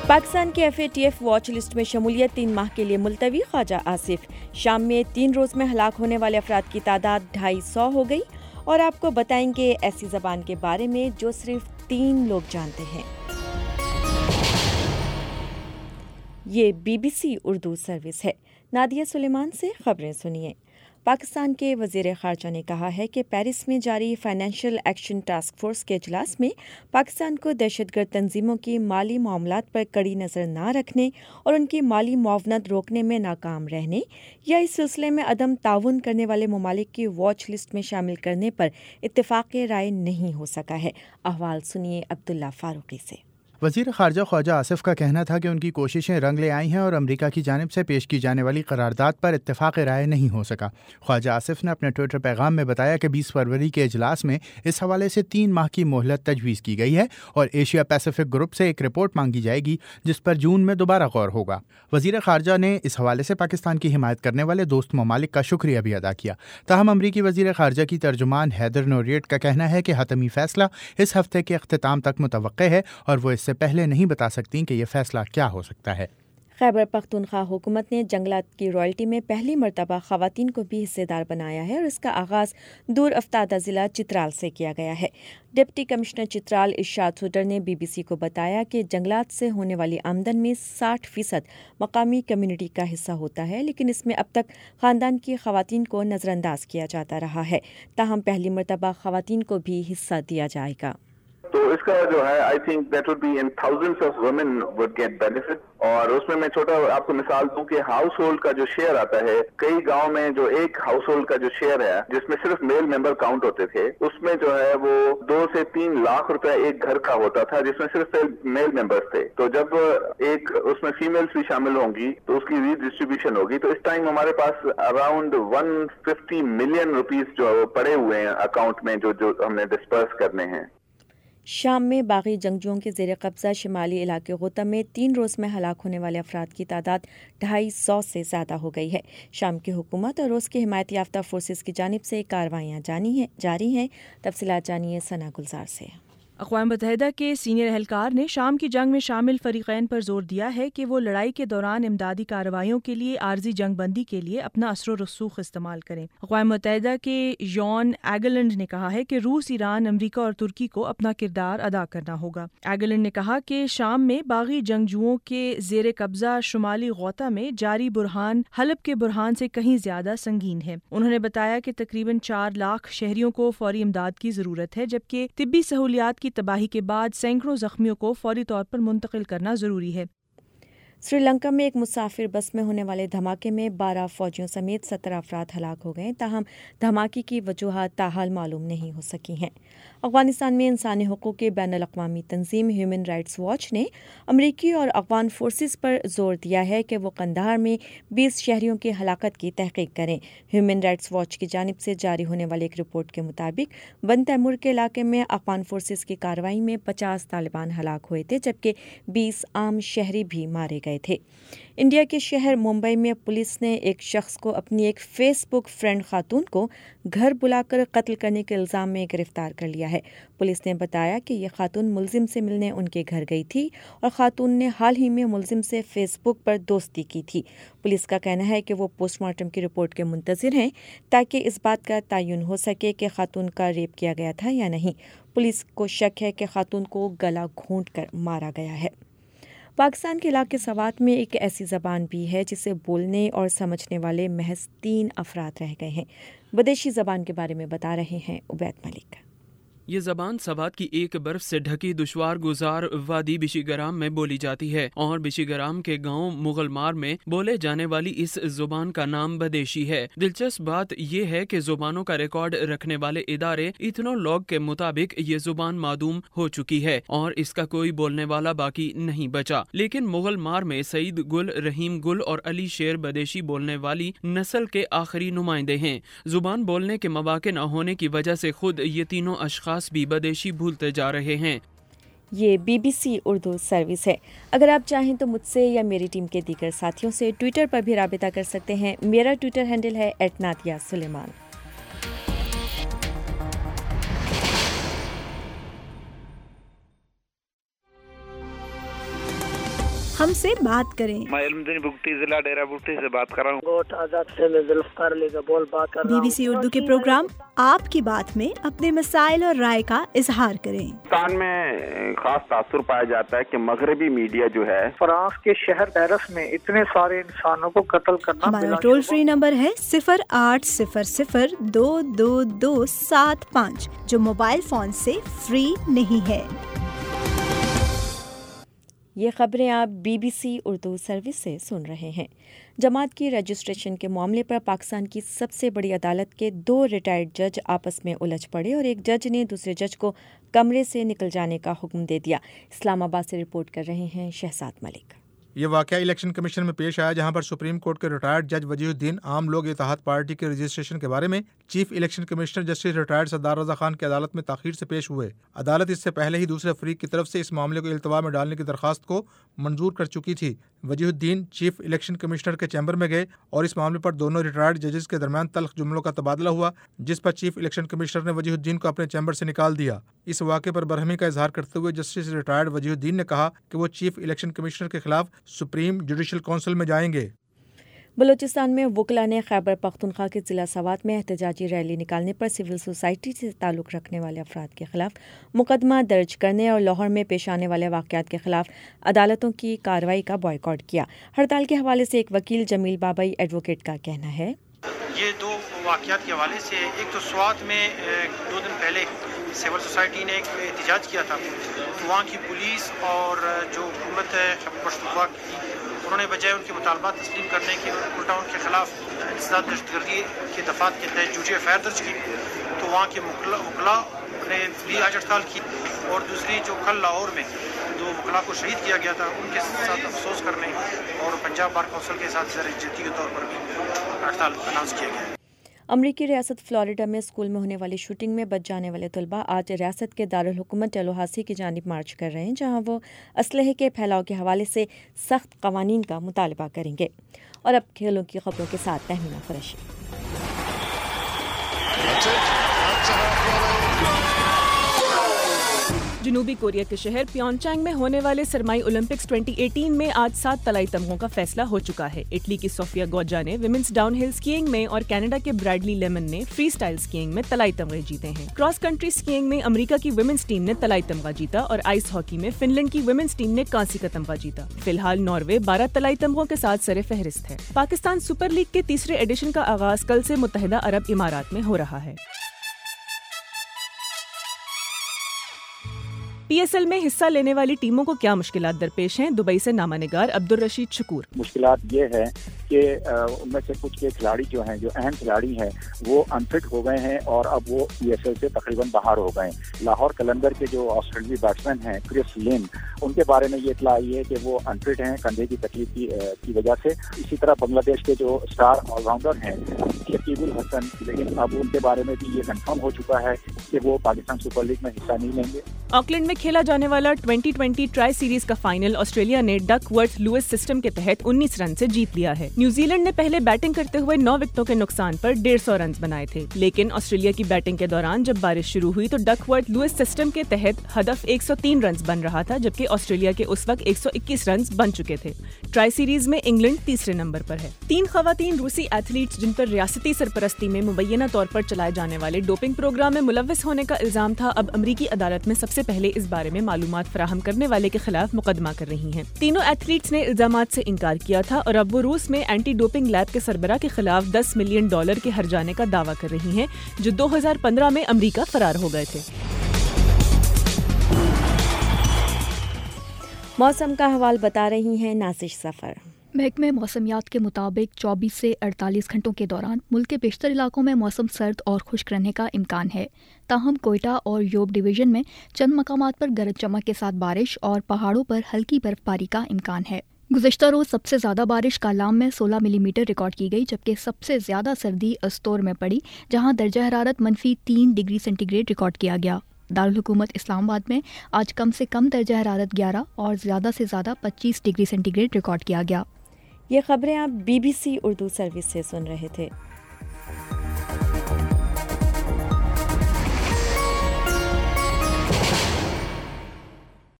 पाकिस्तान के FATF watch list में शमूलियत 3 माह के लिए मुलतवी। ख्वाजा आसिफ। शाम में 3 रोज़ में हलाक होने वाले अफराद की तादाद 250 हो गई। और आपको बताएंगे ऐसी ज़बान के बारे में जो सिर्फ 3 लोग जानते हैं। ये BBC उर्दू सर्विस है। नादिया सुलेमान से खबरें सुनिए। पाकिस्तान के वज़ीर ख़ारजा ने कहा है कि पेरिस में जारी फाइनेंशियल एक्शन टास्क फोर्स के इजलास में पाकिस्तान को दहशतगर्द तंजीमों की माली मामलात पर कड़ी नज़र न रखने और उनकी माली मुआवनत रोकने में नाकाम रहने या इस सिलसिले में अदम ताउन करने वाले ममालिक की वॉच लिस्ट में शामिल करने पर इत्तेफाक़ राय नहीं हो सका है। अहवाल सुनिए अब्दुल्ला फारूकी से। वज़ीर ख़ारजा ख्वाजा आसिफ का कहना था कि उनकी कोशिशें रंग ले आई हैं और अमेरिका की जानिब से पेश की जाने वाली करारदाद पर इत्तेफाक़ राय नहीं हो सका। ख्वाजा आसिफ ने अपने ट्विटर पैगाम में बताया कि 20 फरवरी के इजलास में इस हवाले से 3 माह की मोहलत तजवीज़ की गई है और एशिया पैसिफिक ग्रुप से एक रिपोर्ट मांगी जाएगी जिस पर जून में दोबारा गौर होगा। वज़ीर ख़ारजा ने इस हवाले से पाकिस्तान की हिमायत करने वाले दोस्त ममालिक का शुक्रिया भी अदा किया। ताहम अमरीकी वज़ीर ख़ारजा की तर्जुमान हैदर नोरिएट का कहना है कि हतमी फ़ैसला इस हफ्ते के अख्तिताम तक मुतवक्के है और वो इससे पहले नहीं बता सकती कि यह फैसला क्या हो सकता है। खैबर पख्तूनख्वा हुकूमत ने जंगलात की रॉयल्टी में पहली मरतबा ख़वातीन को भी हिस्सेदार बनाया है और इसका आगाज़ दूर अफ्तादा ज़िला चित्राल से किया गया है। डिप्टी कमिश्नर चित्राल इरशाद सुडर ने BBC को बताया कि जंगलात से होने वाली आमदन में 60% मकामी कम्युनिटी का हिस्सा होता है, लेकिन इसमें अब तक ख़ानदान की ख़वातीन को नज़रअंदाज किया जाता रहा है। ताहम पहली मरतबा ख़वातीन को भी हिस्सा दिया जाएगा। तो इसका जो है I think that would be in thousands of women would get benefit. और उसमें मैं छोटा आपको मिसाल दूं कि हाउस होल्ड का जो शेयर आता है, कई गांव में जो एक हाउस होल्ड का जो शेयर है जिसमें सिर्फ मेल मेंबर काउंट होते थे, उसमें जो है वो 2 से 3 लाख रुपए एक घर का होता था जिसमें सिर्फ मेल मेंबर्स थे। तो जब एक उसमें फीमेल्स भी शामिल होंगी तो उसकी रीडिस्ट्रीब्यूशन होगी। तो इस टाइम हमारे पास अराउंड 150 मिलियन रुपीस जो पड़े हुए हैं अकाउंट में जो हमने डिस्पर्स करने हैं। शाम में बागी जंगजुओं के ज़ेर कब्ज़ा शिमाली इलाके गुता में 3 रोज़ में हलाक होने वाले अफराद की तादाद 250 से ज़्यादा हो गई है। शाम की हुकूमत और उसकी हिमायत याफ्ता फोर्सेस की जानिब से कार्रवाइयाँ जारी हैं। तफसीलात जानिए सना गुलजार से। अक़वाम मुत्तहिदा के सीनियर एहलकार ने शाम की जंग में शामिल फ़रीक़ैन पर जोर दिया है कि वो लड़ाई के दौरान इमदादी कार्रवाइयों के लिए आर्जी जंग बंदी के लिए अपना असर व रसूख इस्तेमाल करें। अक़वाम मुत्तहिदा के जॉन एगलैंड ने कहा है कि रूस, ईरान, अमरीका और तुर्की को अपना किरदार अदा करना होगा। एगलैंड ने कहा कि शाम में बागी जंगजुओं के ज़ेर कब्ज़ा शुमाली गौता में जारी बुरहान हलब के बुरहान से कहीं ज़्यादा संगीन है। उन्होंने बताया कि तकरीबन 4 लाख शहरियों को फौरी इमदाद की ज़रूरत है, जबकि तिब्बी सहूलियात की तबाही के बाद सैकड़ों जख्मियों को फौरी तौर पर मुंतकिल करना जरूरी है। श्रीलंका में एक मुसाफिर बस में होने वाले धमाके में 12 फौजियों समेत 17 अफराद हलाक हो गए। ताहम धमाके की वजूहात ताहाल मालूम नहीं हो सकी हैं। अफगानिस्तान में इंसानी हुकूक की बैनुल-अक़वामी तंजीम ह्यूमन राइट्स वॉच ने अमरीकी और अफगान फोर्सेस पर जोर दिया है कि वो कंधार में 20 शहरियों की हलाकत की तहकीक करें। ह्यूमन राइट्स वॉच की जानिब से जारी होने वाली एक रिपोर्ट के मुताबिक बन तैमूर के इलाके में अफगान फोर्सेस की कार्रवाई में 50 तालिबान हलाक हुए थे, जबकि 20 आम शहरी भी मारे गए थे। इंडिया के शहर मुंबई में पुलिस ने एक शख्स को अपनी एक फेसबुक फ्रेंड खातून को घर बुलाकर कत्ल करने के इल्ज़ाम में गिरफ्तार कर लिया है। पुलिस ने बताया कि यह खातून मुलजिम से मिलने उनके घर गई थी और खातून ने हाल ही में मुलजिम से फेसबुक पर दोस्ती की थी। पुलिस का कहना है कि वो पोस्टमार्टम की रिपोर्ट के मुंतज़िर हैं ताकि इस बात का तयन हो सके कि खातून का रेप किया गया था या नहीं। पुलिस को शक है कि खातून को गला घोंट कर मारा गया है। पाकिस्तान के इलाके सवात में एक ऐसी ज़बान भी है जिसे बोलने और समझने वाले महज 3 अफराद रह गए हैं। बदेशी ज़बान के बारे में बता रहे हैं उबैद मलिक। ये ज़बान सवात की एक बर्फ से ढकी दुश्वार गुजार वादी बिशीगराम में बोली जाती है और बिशीगराम के गांव मुगलमार में बोले जाने वाली इस जुबान का नाम बदेशी है। दिलचस्प बात यह है कि जुबानों का रिकॉर्ड रखने वाले इदारे इथनो लॉग के मुताबिक ये जुबान मादूम हो चुकी है और इसका कोई बोलने वाला बाकी नहीं बचा। लेकिन मुगलमार में सईद गुल, रहीम गुल और अली शेर बदेशी बोलने वाली नस्ल के आखिरी नुमाइंदे हैं। जुबान बोलने के मौके न होने की वजह से खुद ये तीनों अशखास भी बदेशी भूलते जा रहे हैं। ये BBC उर्दू सर्विस है। अगर आप चाहें तो मुझसे या मेरी टीम के दीगर साथियों से ट्विटर पर भी राबिता कर सकते हैं। मेरा ट्विटर हैंडल है @नादिया-सुलेमान। ہم سے بات کریں۔ میں علمدین بگٹی ضلع ڈیرہ بگٹی سے بات کر رہا ہوں۔ گوٹ آزاد سے میں ذوالفقار علی کا بول بات کر رہا ہوں۔ BBC اردو کے پروگرام آپ کی بات میں اپنے مسائل اور رائے کا اظہار کریں۔ پاکستان میں خاص تاثر پایا جاتا ہے کہ مغربی میڈیا جو ہے فرانس کے شہر پیرس میں اتنے سارے انسانوں کو قتل کرنا۔ ہمارا ٹول فری نمبر ہے 0800-222-75 جو موبائل فون سے فری نہیں ہے۔ یہ خبریں آپ BBC اردو سروس سے سن رہے ہیں۔ جماعت کی رجسٹریشن کے معاملے پر پاکستان کی سب سے بڑی عدالت کے 2 ریٹائرڈ جج آپس میں الجھ پڑے اور ایک جج نے دوسرے جج کو کمرے سے نکل جانے کا حکم دے دیا۔ اسلام آباد سے رپورٹ کر رہے ہیں شہزاد ملک۔ یہ واقعہ الیکشن کمیشن میں پیش آیا جہاں پر سپریم کورٹ کے ریٹائرڈ جج وجیہ الدین عام لوگ اتحاد پارٹی کے رجسٹریشن کے بارے میں chief election commissioner justice retired Sardar Raza Khan کی عدالت میں تاخیر سے پیش ہوئے۔ عدالت اس سے پہلے ہی دوسرے فریق کی طرف سے اس معاملے کو التوا میں ڈالنے کی درخواست کو منظور کر چکی تھی۔ Wajihuddin chief election commissioner کے چیمبر میں گئے اور اس معاملے پر دونوں ریٹائرڈ ججز کے درمیان تلخ جملوں کا تبادلہ ہوا، جس پر چیف الیکشن کمشنر نے وجیہ الدین کو اپنے چیمبر سے نکال دیا۔ اس واقعے پر برہمی کا اظہار کرتے ہوئے جسٹس ریٹائرڈ وجیہ الدین نے کہا کہ وہ چیف الیکشن کمشنر کے خلاف سپریم جوڈیشل کونسل میں جائیں گے۔ بلوچستان میں وکلاء نے خیبر پختونخوا کے ضلع سوات میں احتجاجی ریلی نکالنے پر سول سوسائٹی سے تعلق رکھنے والے افراد کے خلاف مقدمہ درج کرنے اور لاہور میں پیش آنے والے واقعات کے خلاف عدالتوں کی کارروائی کا بائیکاٹ کیا۔ ہڑتال کے حوالے سے ایک وکیل جمیل بابئی ایڈوکیٹ کا کہنا ہے، یہ 2 واقعات کے حوالے سے ایک تو سوات میں 2 دن پہلے سول سوسائٹی نے ایک احتجاج کیا تھا، وہاں کی پولیس اور جو حکومت ہے پختونخوا کی، انہوں نے بجائے ان کے مطالبات تسلیم کرنے کے الٹا ان کے خلاف انسداد دہشت گردی کے دفعات کے تحت جوجی ایف آئی آر درج کی، تو وہاں کے وکلاء نے بھی آج ہڑتال کی۔ اور دوسری جو کل لاہور میں 2 وکلاء کو شہید کیا گیا تھا، ان کے ساتھ افسوس کرنے اور پنجاب بار کونسل کے ساتھ زیر جدی کے طور پر بھی ہڑتال اناؤنس کیا گیا۔ امریکی ریاست فلوریڈا میں اسکول میں ہونے والی شوٹنگ میں بچ جانے والے طلباء آج ریاست کے دارالحکومت ٹیلوہاسی کی جانب مارچ کر رہے ہیں، جہاں وہ اسلحے کے پھیلاؤ کے حوالے سے سخت قوانین کا مطالبہ کریں گے۔ اور اب کھیلوں کی خبروں کے ساتھ تہمینہ قریشی۔ جنوبی کوریا کے شہر پیونگ چانگ میں ہونے والے سرمائی اولمپکس 2018 میں آج 7 طلائی تمغوں کا فیصلہ ہو چکا ہے۔ اٹلی کی صوفیا گوجا نے ویمنز ڈاؤن ہل اسکیئنگ میں اور کینیڈا کے برائڈلی لیمن نے فری سٹائل اسکیئنگ میں طلائی تمغے جیتے ہیں۔ کراس کنٹری اسکیئنگ میں امریکہ کی ویمنز ٹیم نے طلائی تمغہ جیتا اور آئس ہاکی میں فن لینڈ کی ویمنز ٹیم نے کانسی کا تمغہ جیتا۔ فی الحال ناروے 12 طلائی تمغوں کے ساتھ سر فہرست ہے۔ پاکستان سپر لیگ کے 3رے ایڈیشن کا آغاز کل سے متحدہ عرب امارات میں ہو رہا ہے۔ PSL میں حصہ لینے والی ٹیموں کو کیا مشکلات درپیش ہیں؟ دبئی سے نامہ نگار عبدالرشید شکور۔ مشکلات یہ ہے کہ ان میں سے کچھ کے کھلاڑی جو ہیں، جو اہم کھلاڑی ہیں، وہ انفٹ ہو گئے ہیں اور اب وہ PSL سے تقریباً باہر ہو گئے ہیں۔ لاہور قلندر کے جو آسٹریلوی بیٹسمین ہیں کرس لین، ان کے بارے میں یہ اطلاع آئی ہے کہ وہ انفٹ ہیں کندھے کی تکلیف کی وجہ سے۔ اسی طرح بنگلہ دیش کے جو اسٹار آل راؤنڈر ہیں شکیب الحسن، لیکن اب ان کے بارے میں بھی یہ کنفرم ہو چکا ہے کہ وہ پاکستان سپر لیگ میں حصہ نہیں لیں گے۔ آکلینڈ میں کھیلا جانے والا 2020 ٹرائی سیریز کا فائنل آسٹریلیا نے ڈک ورتھ لوئس سسٹم کے تحت 19 رن سے جیت لیا ہے۔ نیوزی لینڈ نے پہلے بیٹنگ کرتے ہوئے 9 وکٹوں کے نقصان پر 150 رنز بنائے تھے، لیکن آسٹریلیا کی بیٹنگ کے دوران جب بارش شروع ہوئی تو ڈک ورتھ لوئس سسٹم کے تحت ہدف 103 رنز بن رہا تھا، جبکہ آسٹریلیا کے اس وقت 121 رنز بن چکے تھے۔ ٹرائی سیریز میں انگلینڈ تیسرے نمبر پر ہے۔ 3 خواتین روسی ایتھلیٹس جن پر ریاستی سرپرستی میں مبینہ طور پر چلائے جانے والے ڈوپنگ پروگرام میں ملوث ہونے کا الزام تھا، اب امریکی عدالت میں سب سے پہلے اس بارے میں معلومات فراہم کرنے والے کے خلاف مقدمہ کر رہی ہیں۔ تینوں ایتھلیٹس نے الزامات سے انکار کیا تھا اور اب وہ روس میں اینٹی ڈوپنگ لیب کے سربراہ کے خلاف $10 ملین کے ہرجانے کا دعویٰ کر رہی ہیں، جو 2015 میں امریکہ فرار ہو گئے تھے۔ موسم کا حوال بتا رہی ہیں نازش سفر۔ محکمہ موسمیات کے مطابق 24 سے 48 گھنٹوں کے دوران ملک کے بیشتر علاقوں میں موسم سرد اور خشک رہنے کا امکان ہے، تاہم کوئٹہ اور یوب ڈویژن میں چند مقامات پر گرج چمک کے ساتھ بارش اور پہاڑوں پر ہلکی برف باری کا امکان ہے۔ گزشتہ روز سب سے زیادہ بارش کالام میں 16 ملی میٹر ریکارڈ کی گئی، جبکہ سب سے زیادہ سردی استور میں پڑی، جہاں درجہ حرارت -3 ڈگری سینٹی گریڈ ریکارڈ کیا گیا۔ دارالحکومت اسلام آباد میں آج کم سے کم درجہ حرارت 11 اور زیادہ سے زیادہ 25 ڈگری سینٹی گریڈ ریکارڈ کیا گیا۔ یہ خبریں آپ BBC اردو سروس سے سن رہے تھے۔